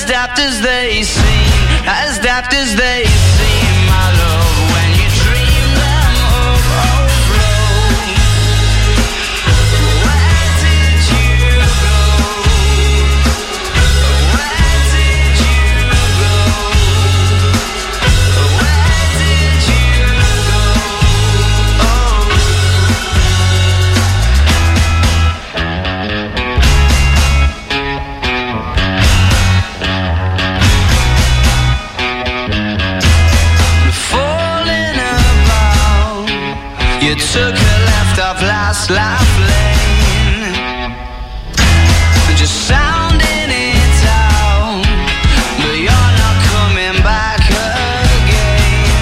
daft as they seem, as daft as they seem, my love, when you dream them overflow. Where did you go? Where did you go? Where did you go? Falling about, you took a left off last life lane, just sounding it out, but you're not coming back again.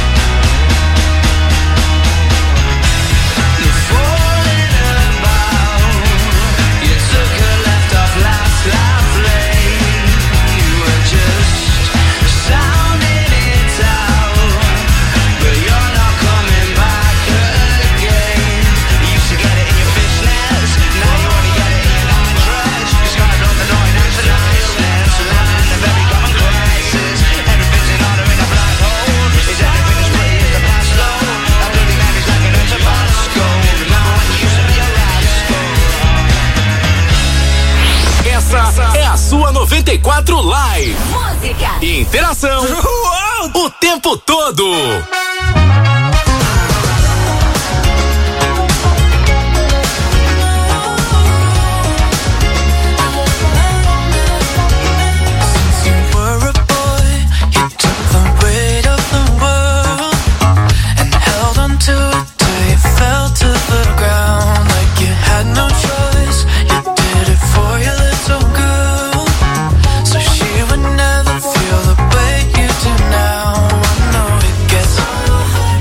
Falling about, you took a left off last life lane, you were just sounding it out, but you're not coming back again. You used to get it in your fishnets, now you only get it in your nightdress. You started on the annoyance and niceness, lying in a very common crisis. Everything's in order in a black hole. Is everything as pretty as the past though? That bloody memory's like an Tabasco. Remember when you used to be a rascal? Essa é a sua 94 Live. Música, Interação o tempo todo. You were a boy, you took the weight of the world and held on to it till you fell to the ground. Like you had no choice, you did it for your little girl, so she would never feel the way you do now. I know it gets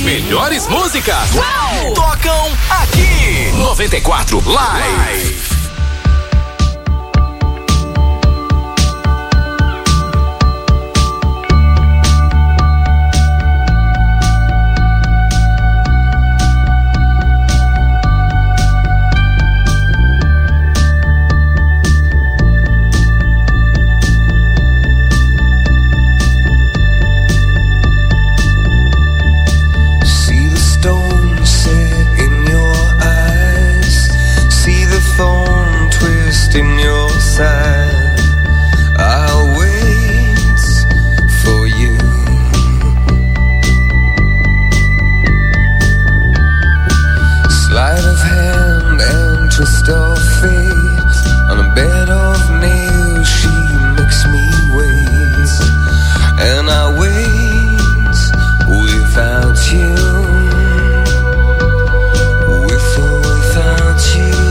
melhores músicas tocam aqui. 94 Live. In your side, I'll wait for you. Sleight of hand and twist of fate. On a bed of nails, she makes me wait, and I wait without you. With or without you.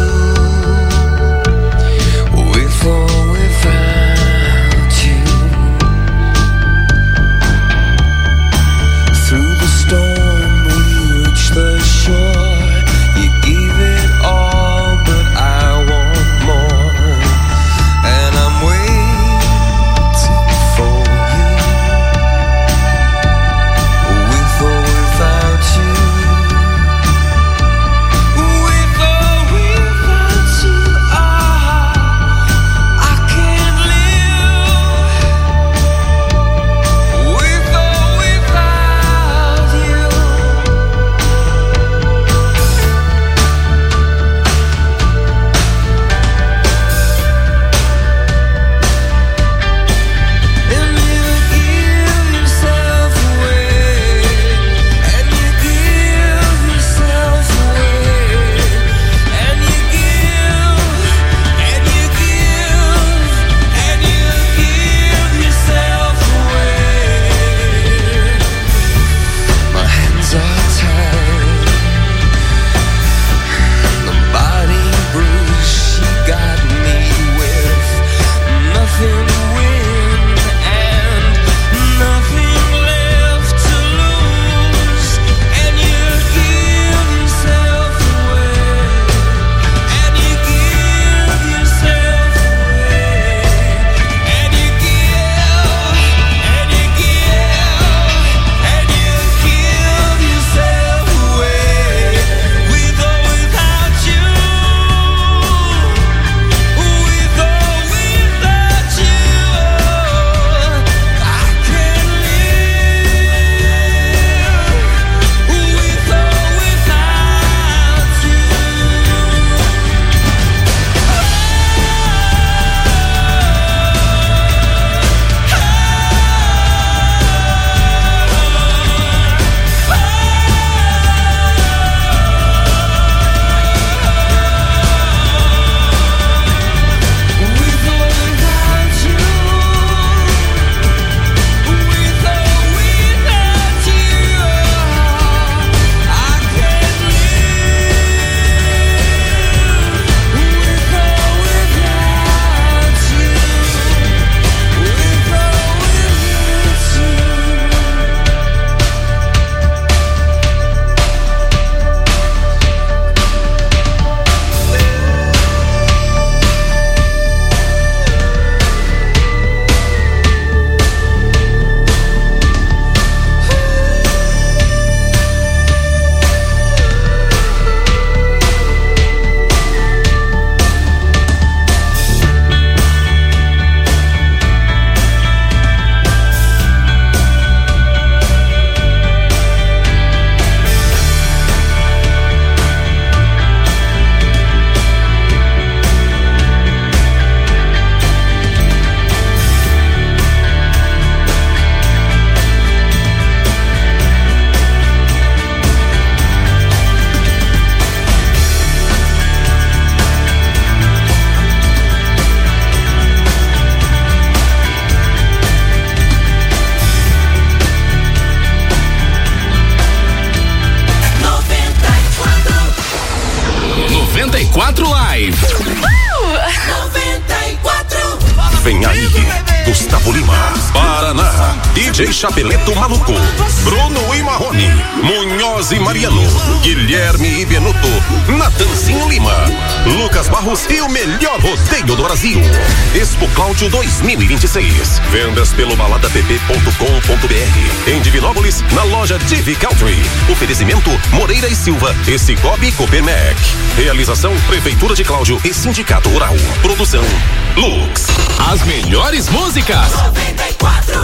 Vem aí, Gustavo Lima, Paraná. DJ Chapeleto Maluco, Bruno e Marrone, Munhoz e Mariano, Guilherme e Benuto, Natanzinho Lima, Lucas Barros e o melhor rodeio do Brasil. Expo Cláudio 2026. Vendas pelo baladapp.com.br. Em Divinópolis, na loja Divi Country. Oferecimento Moreira e Silva e Cicobi Copermec. Realização Prefeitura de Cláudio e Sindicato Rural. Produção Lux. As melhores músicas. 94.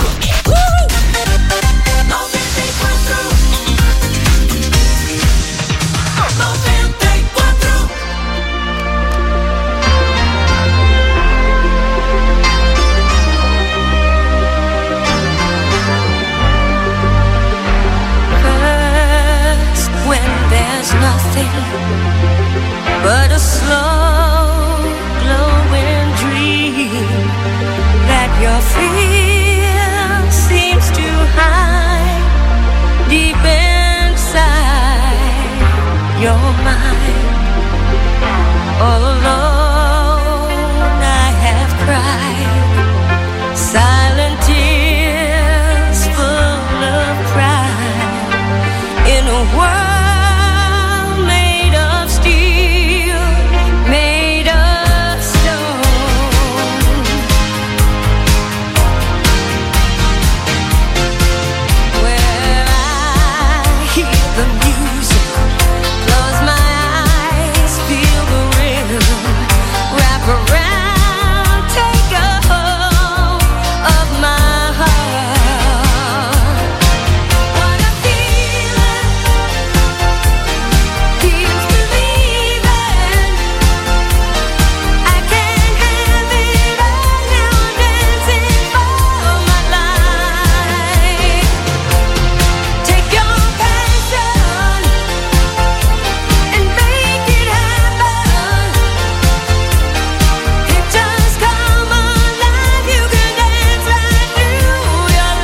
94. First, when there's nothing but a slow glowing dream that your fear seems to hide deep inside your mind. All alone I have cried silent tears full of pride in a world made of steel, made of stone. Where I hear the music, close my eyes, feel the rhythm, wrap around, take a hold of my heart. What a feeling, feels believing. I can't have it all now, I'm dancing for my life. Take your passion and make it happen. It just come alive, you can dance right through your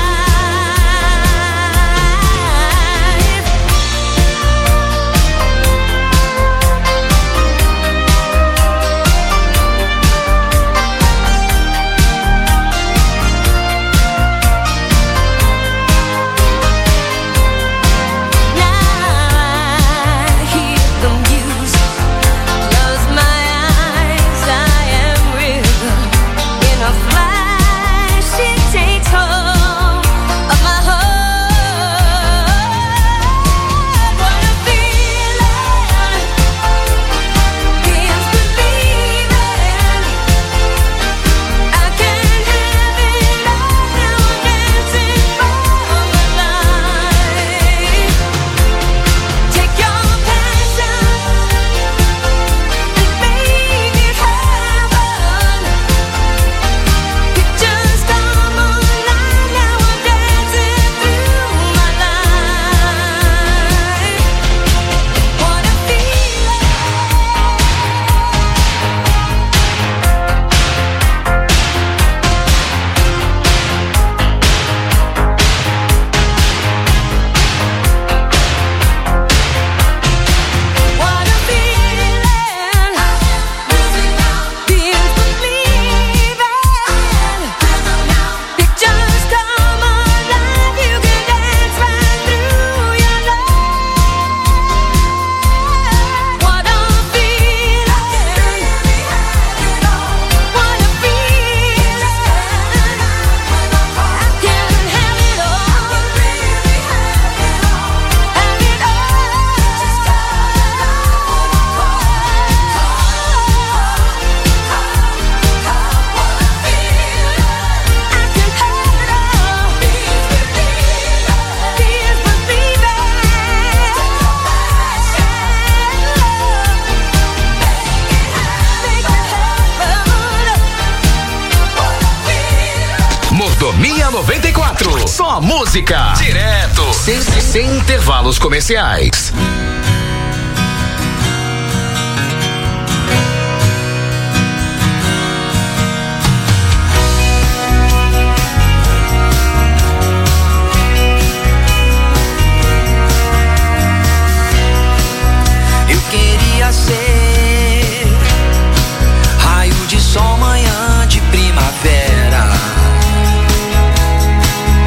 Now I hear the music, close my eyes, I am rhythm. In a flash, it takes hold of my heart. What a feeling, feels believing. I can't have it all now, I'm dancing for my life. Take your passion and make it happen. It just come alive, now I'm dancing through my life. What a feeling. What a feeling, feels believing. It just come alive, you can dance right through your life. What a feeling, what a feeling. I can have it all, have it Mordomia 94. Só música. Direto. Sem intervalos comerciais. Eu queria ser raio de sol, manhã de primavera.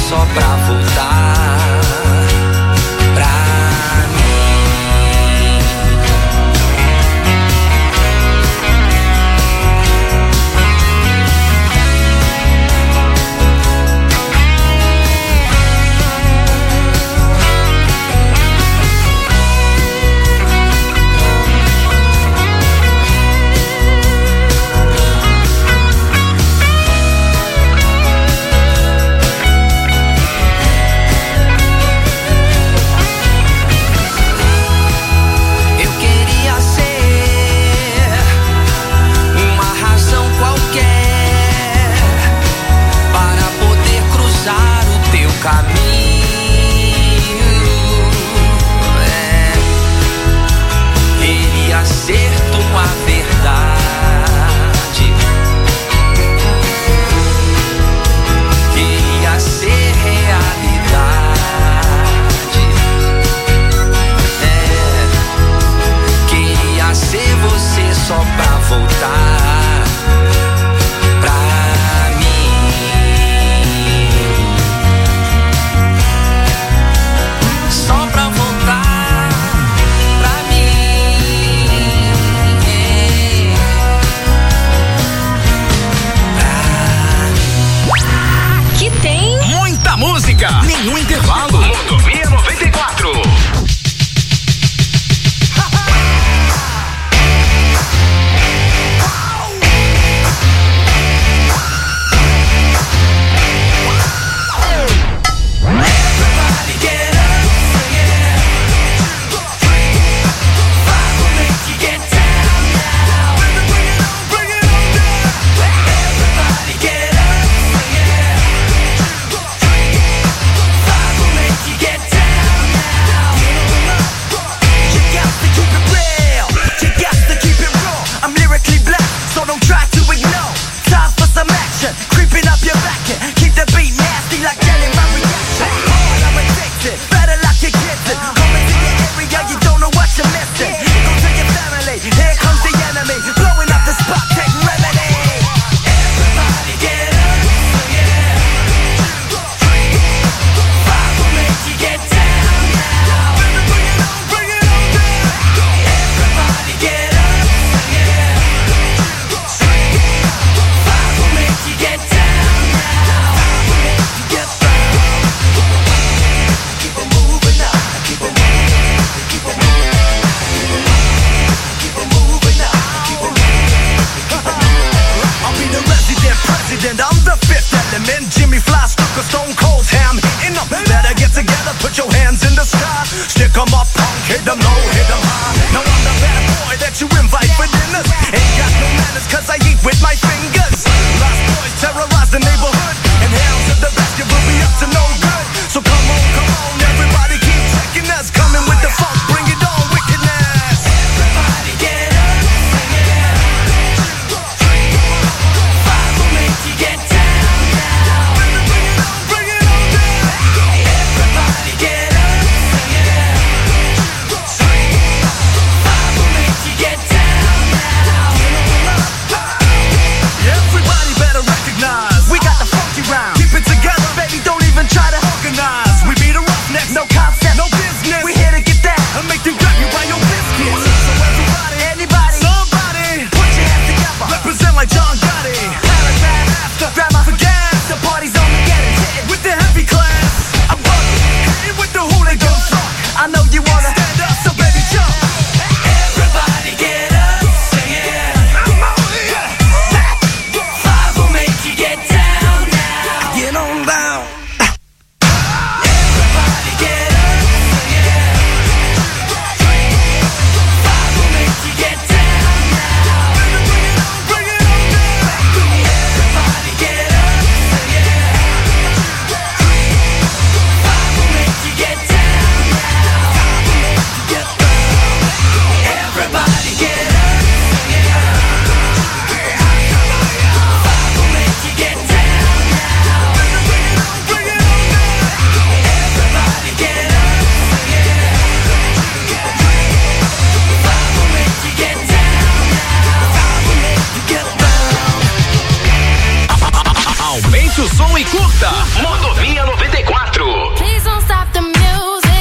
só pra voltar pra o som e curta. Mordomia 94. Please don't stop the music.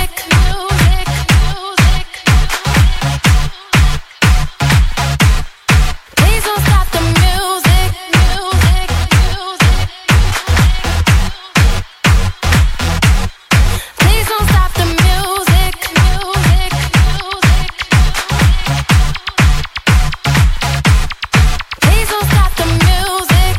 Please don't stop the music. Please don't stop the music. Please don't stop the music.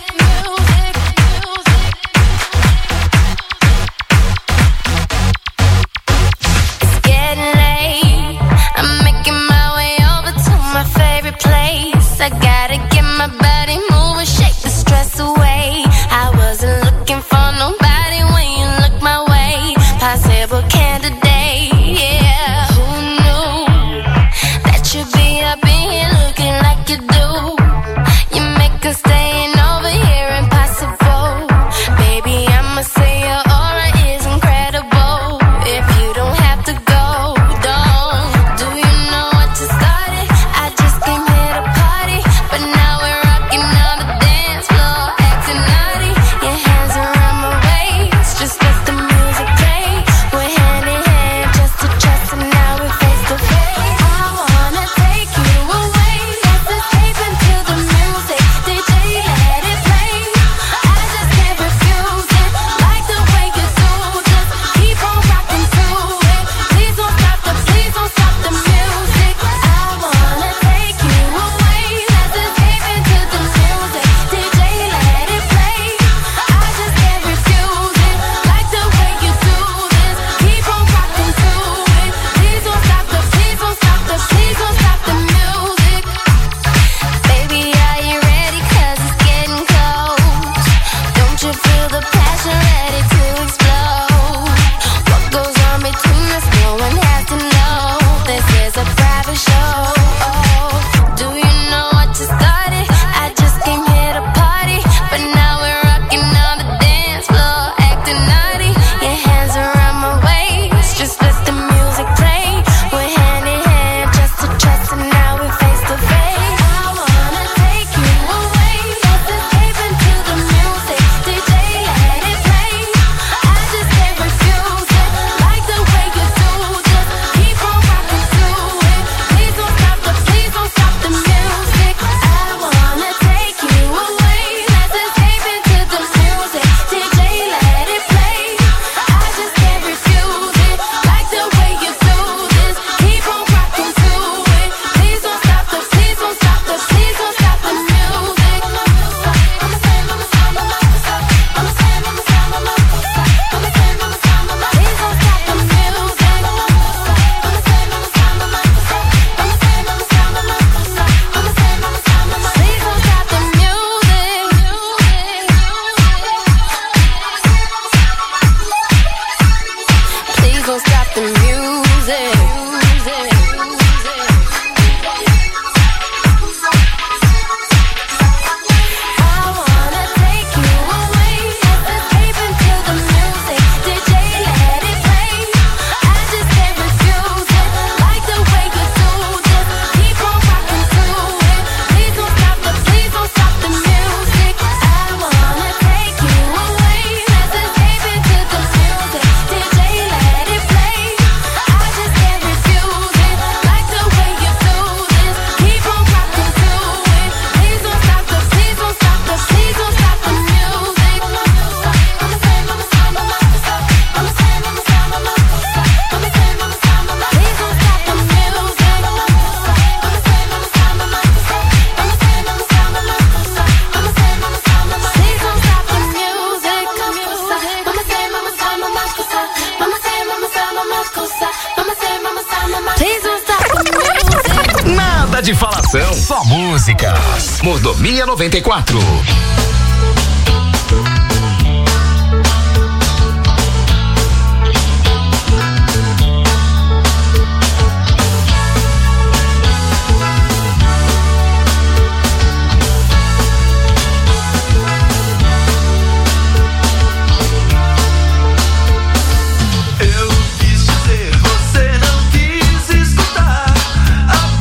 It's getting late. I'm making my way over to my favorite place. I gotta get my body moving, shake the stress away. I wasn't looking for nobody when you look my way. Possible candidate, yeah. Who knew that you'd be up in here looking like you do? You make us staying over here impossible. Baby, I'ma say your aura is incredible. If you don't have to go, don't. Do you know what you started? I just came here to party, but now we're rocking on the dance floor, acting naughty. Your hands around my waist, just let the music play. We're hand in hand, just to trust, and now we're face to face. I wanna take you away, let's escape into the music. DJ, let it play. I just can't refuse it, like the way you do. Just keep on rocking to it. Please don't stop the music. I wanna take you away, let's escape into the music. DJ, let it play. I just can't refuse it, like the way you do this. Keep on rocking to it. Please don't stop the music. Baby, are you ready? 'Cause it's getting close. Don't you feel the passion ready to explode? What goes on between us, no one has to know. This is a private show. Do you know what you started? I just came here to party, but now we're rocking on the dance floor, acting naughty. Your hands around my waist, just let the music play. We're hand in hand, just to trust, and now we're face to face. I wanna take you away, let's escape into the music. DJ, let it play. I just can't refuse it, like the way you do. Just keep on rocking to it. Please don't stop the music. I wanna take you away, let's escape into the music. DJ, let it play. I just can't refuse it, like the way you do this. Keep on rocking to it. Please don't stop the music. Please don't stop the music. I wanna take you away, let's escape into the music. DJ, let it play. I just can't refuse it, like the way you do. Just keep on rocking to it. Please don't stop the music. I wanna take you away, let's escape into the music. DJ, let it play. I just can't refuse it, like the way you do this. Keep on rocking to it. Please don't stop the music. Please don't stop the music. Nada de falação, só música. Mordomia 94.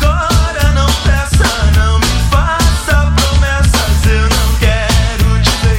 Agora não peça, não me faça promessas. Eu não quero te ver.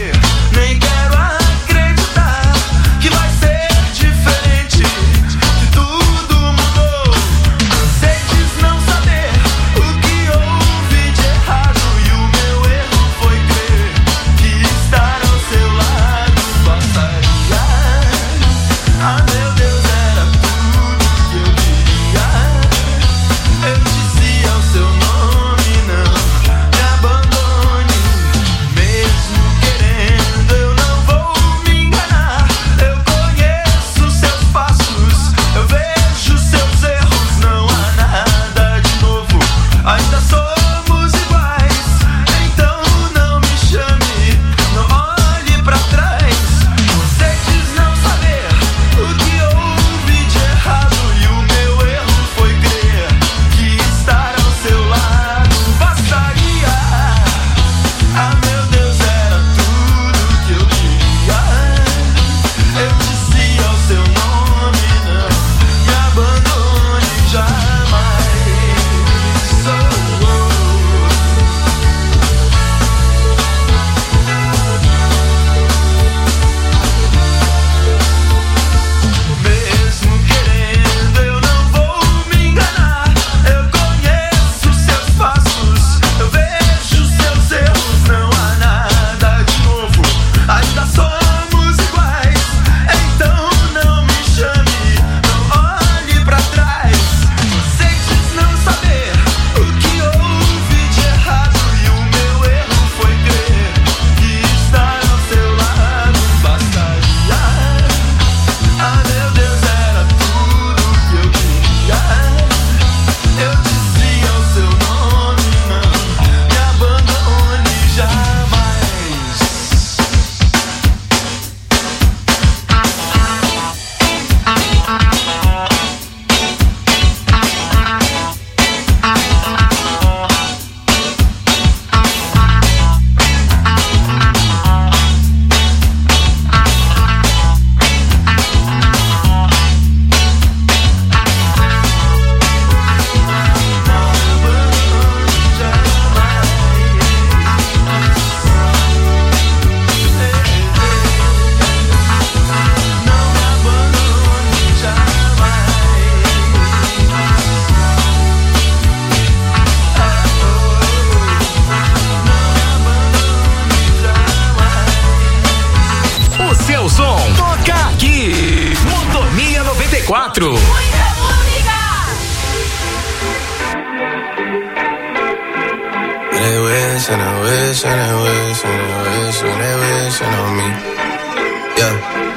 94. They wish and they wish and they wish and they wish and they wishing on me. Yeah.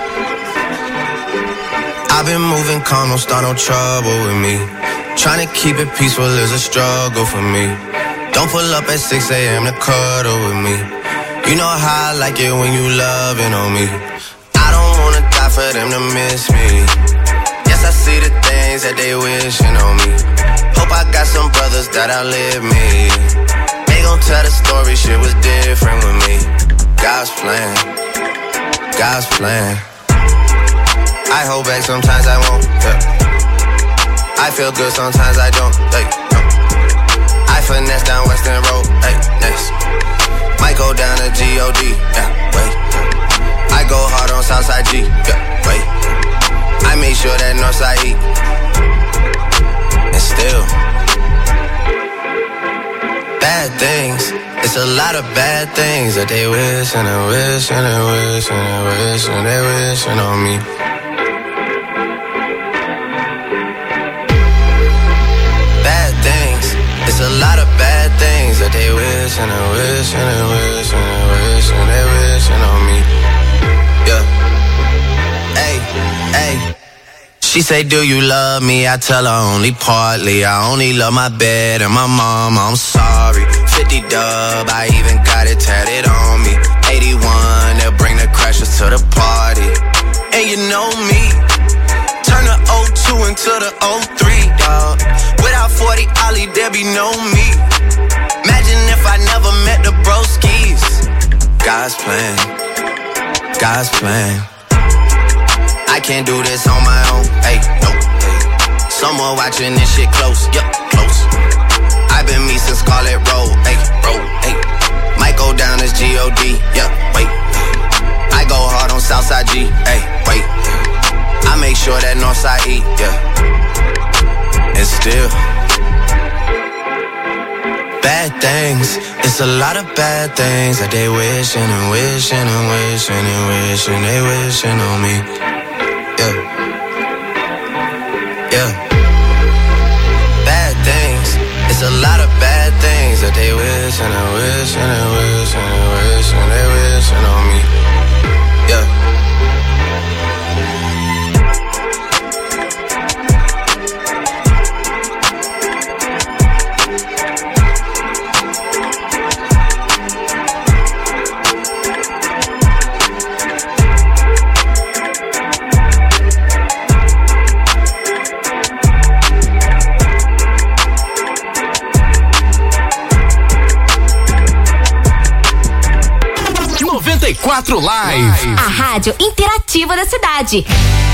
I've been moving calm, don't start no trouble with me. Trying to keep it peaceful is a struggle for me. Don't pull up at 6 a.m. to cuddle with me. You know how I like it when you loving on me. I don't wanna die for them to miss me. Yes, I see the things that they wishing on me. Hope I got some brothers that outlive me. They gon' tell the story, shit was different with me. God's plan, God's plan. I hold back, sometimes I won't, yeah. I feel good, sometimes I don't, hey, no. I finesse down Western Road, hey, next. Might go down to G.O.D., yeah, wait. I go hard on Southside G, yeah, wait. I make sure that Northside E. And still bad things, it's a lot of bad things that they wish and they wish and they wish and they wish and they wishing on me. Bad things, it's a lot of bad things that they wish and they wish and they wish and they wish and they wishing on me. Yeah. Hey, hey. She say, do you love me? I tell her only partly. I only love my bed and my mom, I'm sorry. 50 dub, I even got it tatted on me. 81, they'll bring the crashers to the party. And you know me, turn the 02 into the 03, dawg. Without 40 Ollie, there be no me. Imagine if I never met the broskies. God's plan, God's plan. I can't do this on my own, hey, no, hey. Someone watching this shit close, yup, close. I've been me since Scarlet Road, hey, road, hey. Might go down as G.O.D., yup, wait. I go hard on Southside G, hey, wait. I make sure that Northside E, yeah. And still bad things, it's a lot of bad things that they wishing and wishing and wishing and wishing they wishing on me. Yeah. Yeah. Bad things, it's a lot of bad things that they wish and they wish and they wish and they wish and they wishing on me. Yeah. Live. A rádio interativa da cidade.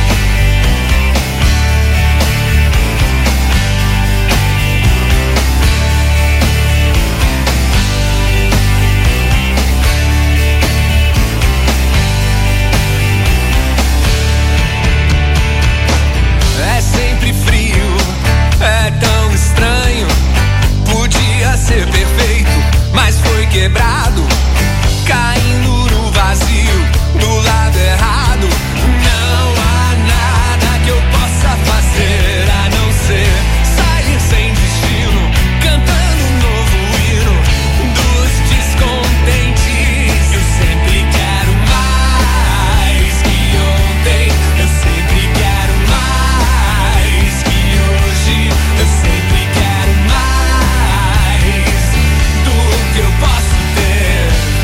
É sempre frio, é tão estranho. Podia ser perfeito, mas foi quebrado. Caindo no vazio, do lado errado. Não há nada que eu possa fazer a não ser sair sem destino, cantando um novo hino dos descontentes. Eu sempre quero mais que ontem, eu sempre quero mais que hoje, eu sempre quero mais do que eu posso ter.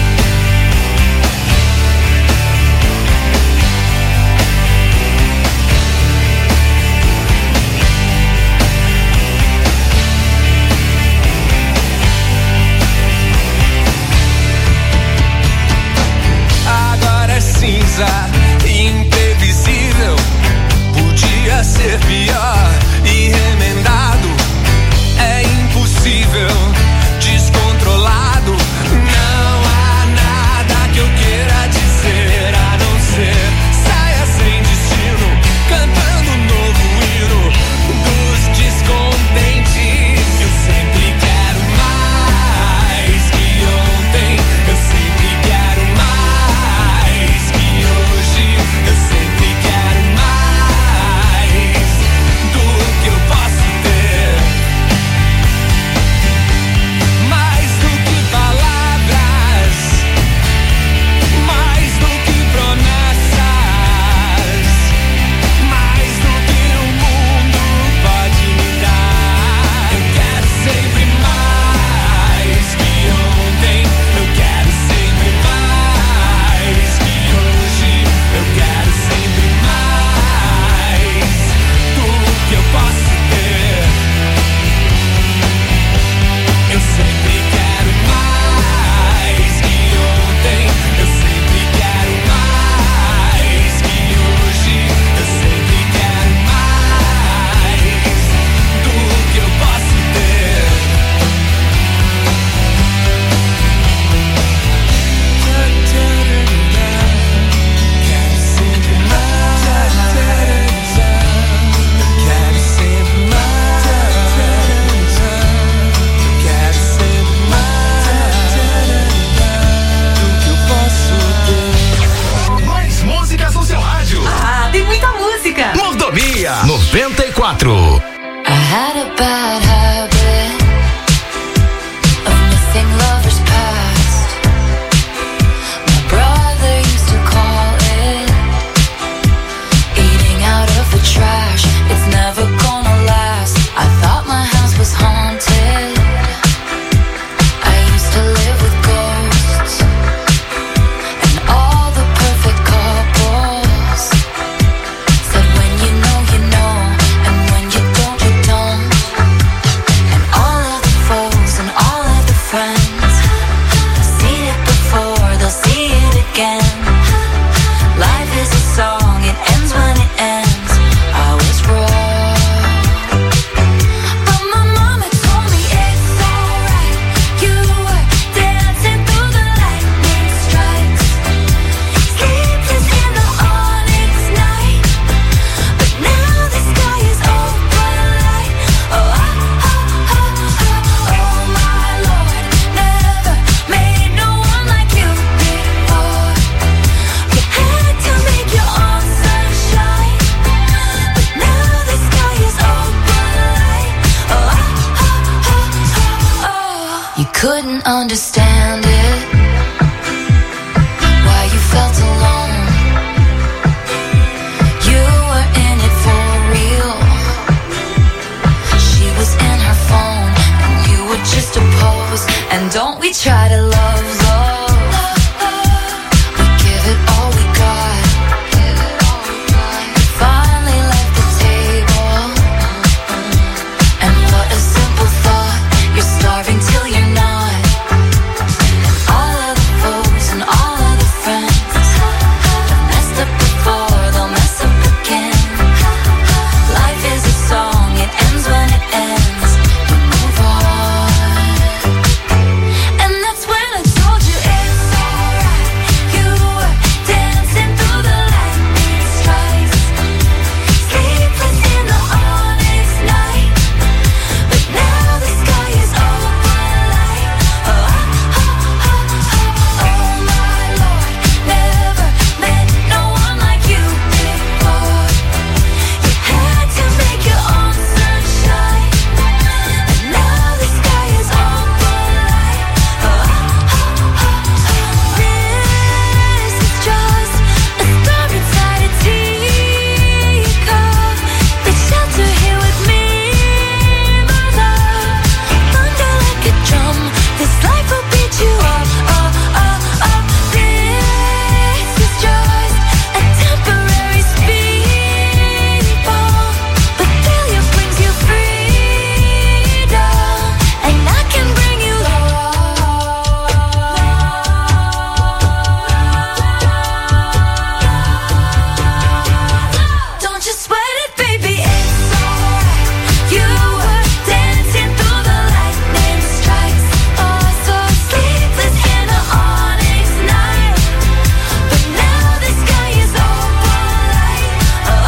Cinza, imprevisível, podia ser pior e remendado. É impossível, descontrolado. Não há nada que eu queira dizer a não ser saia sem destino, cantando um novo hino dos descontentes. Eu sempre quero mais que ontem, eu sempre quero mais. Eu sempre quero mais dia 94. I had a bad habit of missing lovers past. My brother used to call it eating out of the trash. It's never gonna last. I thought my house was haunted. I used to live with ghosts and all the perfect couples said when you know, and when you don't, you don't. And all of the foes and all of the friends have seen it before, they'll see it again. Life is a song, it ends when it ends. I was wrong, but my mama told me it's alright. You were dancing through the lightning strikes, sleepless in the onyx night. But now the sky is open light. Oh, oh my Lord, never made no one like you before. You had to make your own sunshine, but now the sky is open light. Oh. You couldn't understand it, why you felt alone. You were in it for real. She was in her phone, and you were just a pose. And don't we try to love, we give it all we got. You finally left the table, and what a simple thought. You're starving till you're not. And all of the foes and all of the friends have messed up before, they'll mess up again. Life is a song, it ends when it ends. We move on. And that's when I told you it's alright. You were dancing through the lightning strikes, sleepless in the onyx night. But now the sky is open light. Oh my Lord, never met no one like you before. You had to make your own sunshine, and now the sky is open light. This is just a star inside a teacup. Let's shelter here with me, my love. Thunder like a drum, this life will beat you up. This is just a temporary speed bump, but failure brings you freedom, and I can bring you love. Don't you sweat it, baby, it's alright. You were dancing through the lightning strikes, oh so sleepless in the onyx night. But now the sky is open light. Oh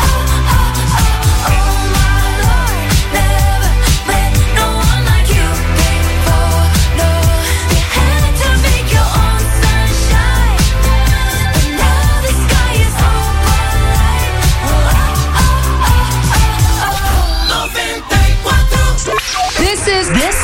my Lord, never met no one like you before. No, you had to make your own sunshine, but now the sky is open light. 94. This is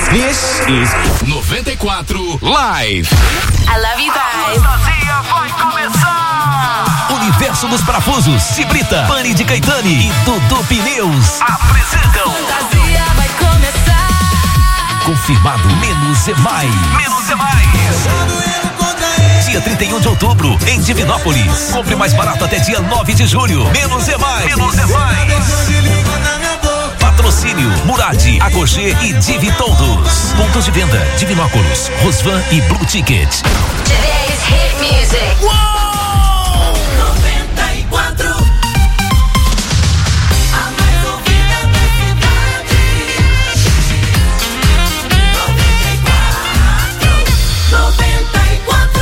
94 Live. I love you guys. Vai começar! Universo dos Parafusos, Cibrita, Pani de Caetani e Dudu Pneus. Apresentam Fantasia vai começar. Confirmado, menos é mais. Menos é mais. Dia 31 de outubro, em Divinópolis. Compre mais barato até dia 9 de julho. Menos é mais. Menos é mais. Patrocínio, Murad, Agogê e Divi Todos. Pontos de venda, Divinópolis, Rosvan e Blue Ticket. Today's hit music. 94. A mais ouvida da cidade. 94.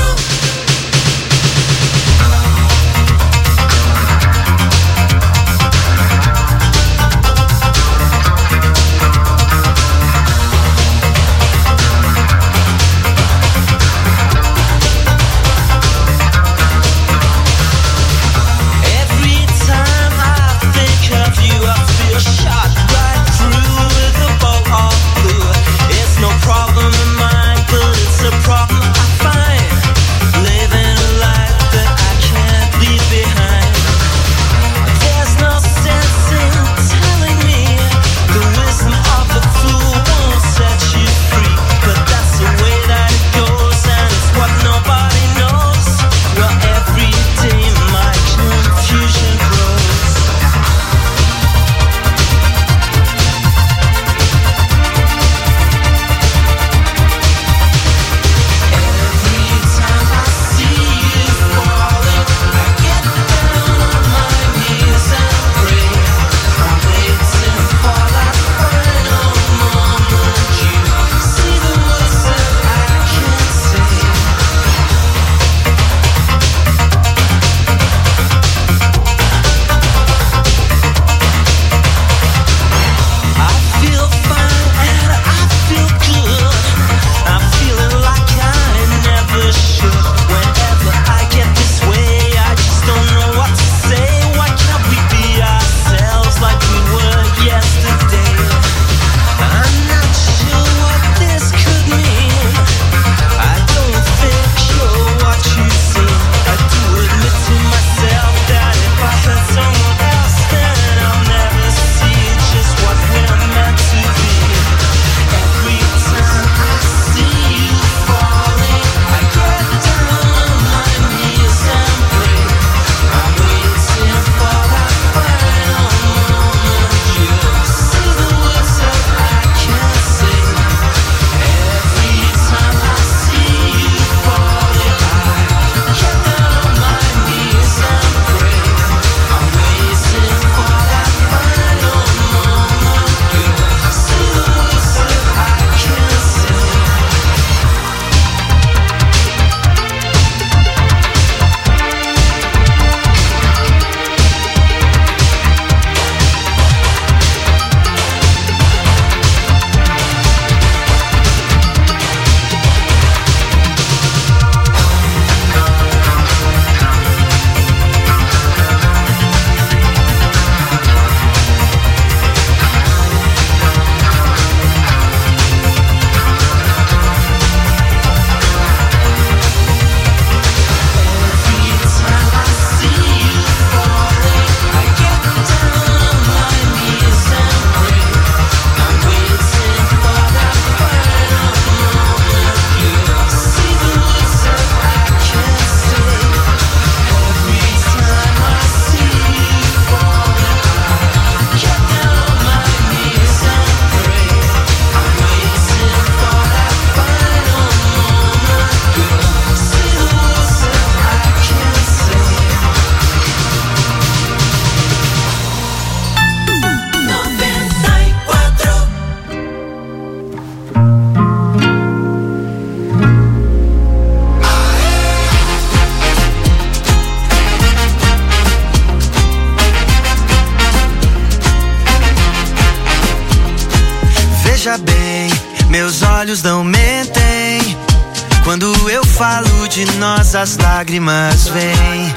Veja bem, meus olhos não mentem. Quando eu falo de nós, as lágrimas vêm.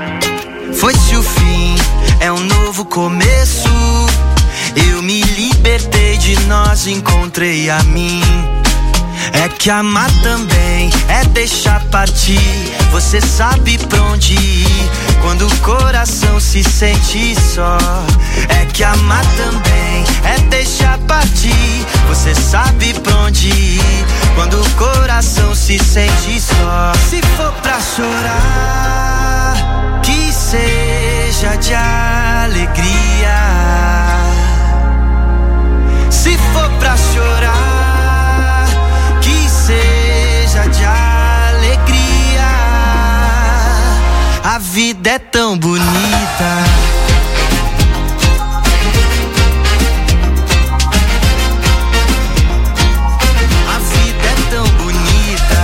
Foi-se o fim, é um novo começo. Eu me libertei de nós, encontrei a mim. É que amar também é deixar partir. Você sabe pra onde ir quando o coração se sente só. É que amar também é deixar partir. Você sabe pra onde ir quando o coração se sente só. Se for pra chorar, que seja de alegria. Se for pra chorar, que seja de alegria. A vida é tão bonita. A vida é tão bonita.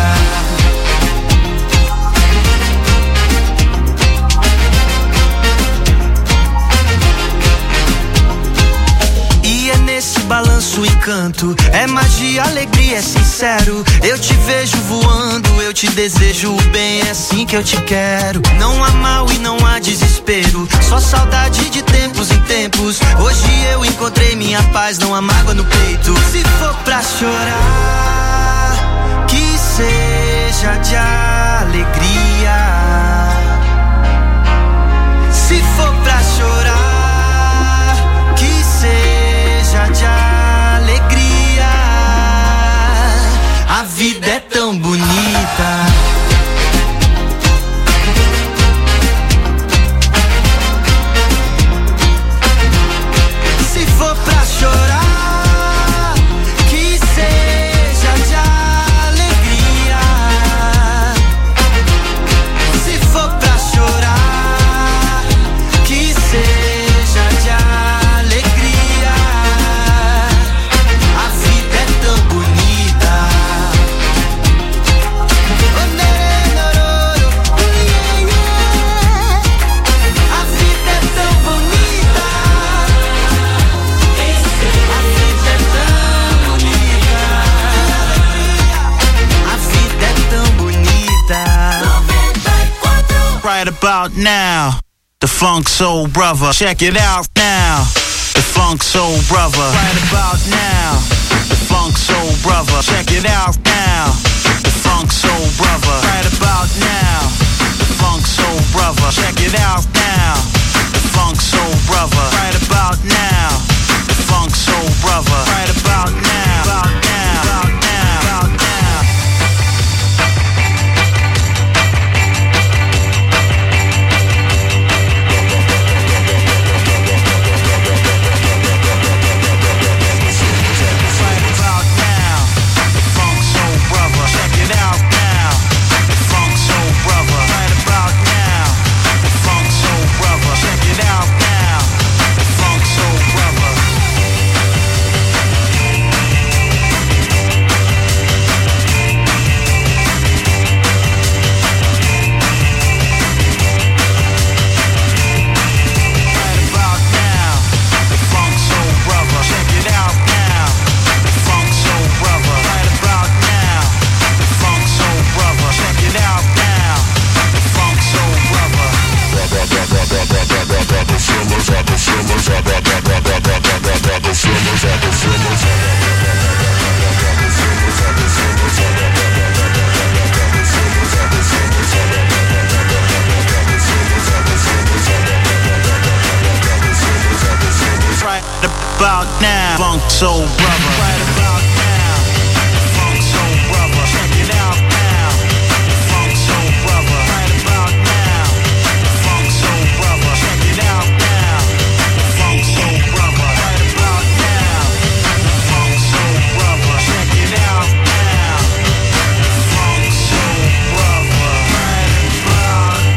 E é nesse balanço o encanto. É magia, alegria, é sincero. Eu te vejo voando, eu te desejo o bem. É assim que eu te quero. Não há mal e não há desespero, só saudade de tempos em tempos. Hoje eu encontrei minha paz, não há mágoa no peito. Se for pra chorar, que seja de alegria. Se for pra chorar, que seja de alegria. A vida é tão bonita. Se for pra chorar, que seja de alegria. Se for pra chorar, que seja de alegria. A vida é tão bonita. A vida é tão bonita. A vida é tão bonita. Right about now, the Funk Soul Brother. Check it out now, the Funk Soul Brother. Right about now, the Funk Soul Brother. Check it out now, the Funk Soul Brother. Right about now, the Funk Soul Brother. Check it out now, about now, Funk Soul Brother. Right about now, Funk Soul Brother. Check it out now, Funk Soul Brother. Right about now, Funk Soul Brother. Check it out now, Funk Soul Brother. Right about now, Funk Soul Brother. Check it out now, Funk Soul Brother. Right about now.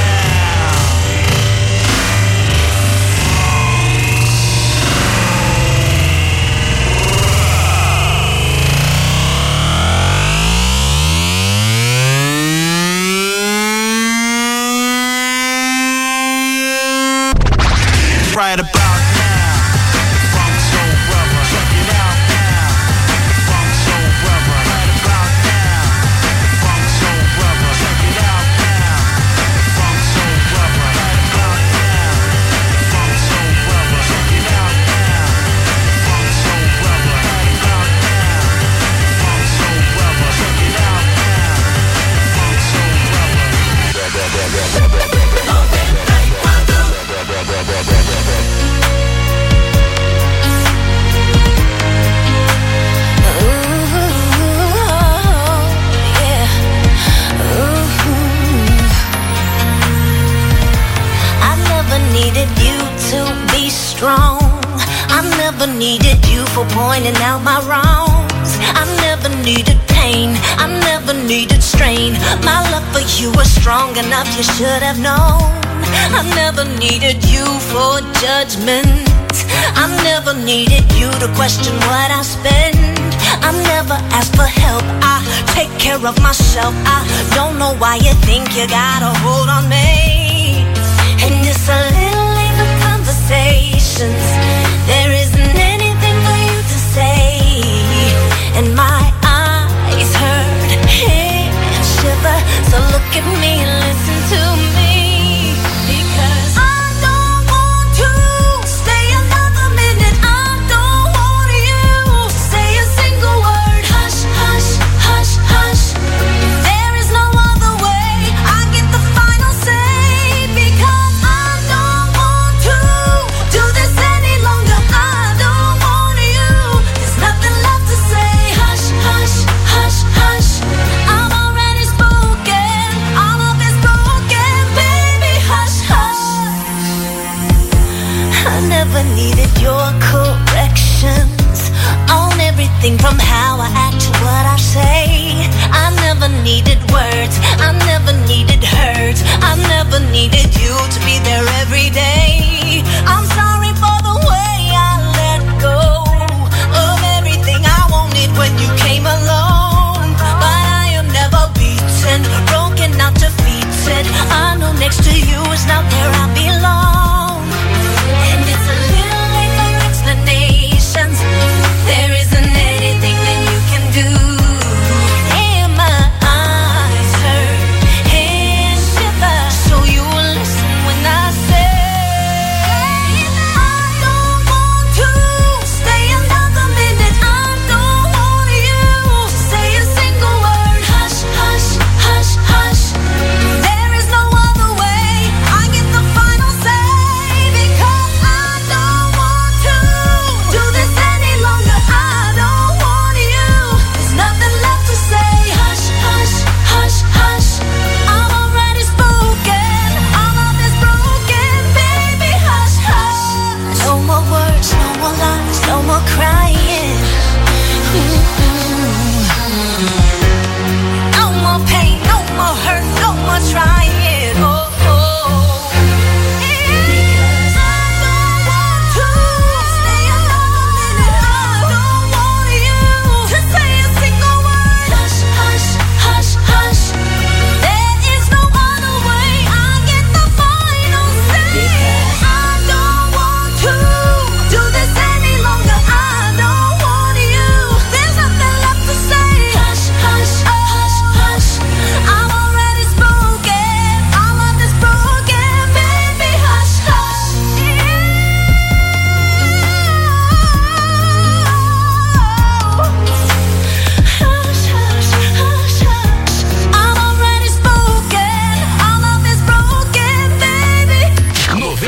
Right about now, Funk Soul Brother. Check it out now, Funk Soul Brother. Right about now, Funk Soul Brother. Check it out now, Funk Soul Brother. Right about now, Funk Soul Brother. Check it out now, Funk Soul Brother. Right about now, Funk Soul Brother. Check it out now, Funk Soul Brother. Needed you to be strong. I never needed you for pointing out my wrongs. I never needed pain. I never needed strain. My love for you was strong enough, you should have known. I never needed you for judgment. I never needed you to question what I spend. I never asked for help. I take care of myself. I don't know why you think you got a hold on me. And it's a little late for conversations. There isn't anything for you to say. And my eyes hurt, hands shiver. So look at me and listen to me. Because I don't want to stay another minute. I don't want you to say a single word. Hush, hush, hush, hush. There is no other way. I get the final say. Because I don't want to do this any longer. I don't want you. There's nothing left to say. Hush, hush, hush, hush. I'm already spoken. All of it's broken, baby. Hush, hush. I never needed your corrections on everything from how I act to what I say. I never needed words. I never needed hurt. I never needed you to be there every day. I'm sorry for the way I let go of everything I wanted when you came along. But I am never beaten, broken, not defeated. I know next to you is not where I belong. And it's a little late for explanations. There isn't anything that you can do. And my eyes hurt, hands shiver. So you will listen when I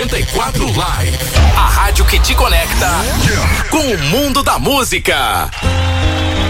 94 Live. A rádio que te conecta com o mundo da música.